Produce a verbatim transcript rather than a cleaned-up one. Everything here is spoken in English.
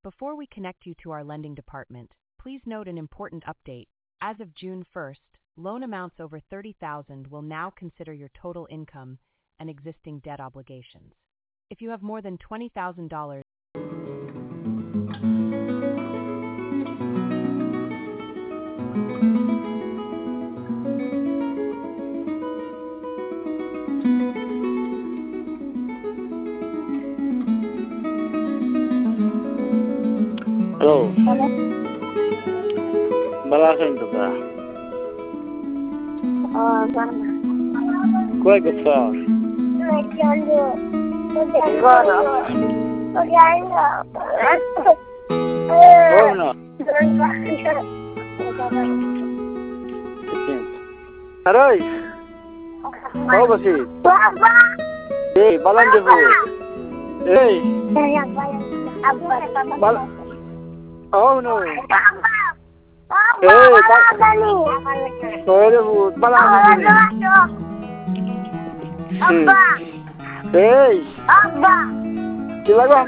Before we connect you to our lending department, please note an important update. As of June first, loan amounts over thirty thousand dollars will now consider your total income and existing debt obligations. If you have more than twenty thousand dollars, Hello. Hello. Malaking to ka. Oh, sana. Kuya gusto. Nagkando. Nagkando. Nagkando. Oh no. Aroy. Kau basi. Papa. Eh, balan jebu. Eh. Saya bayar. Apa? Bal. Oh no. Papa. Papa. Eh, Papa ni. Kau jebu balan jebu. Papa. Eh. Papa. Sila ko.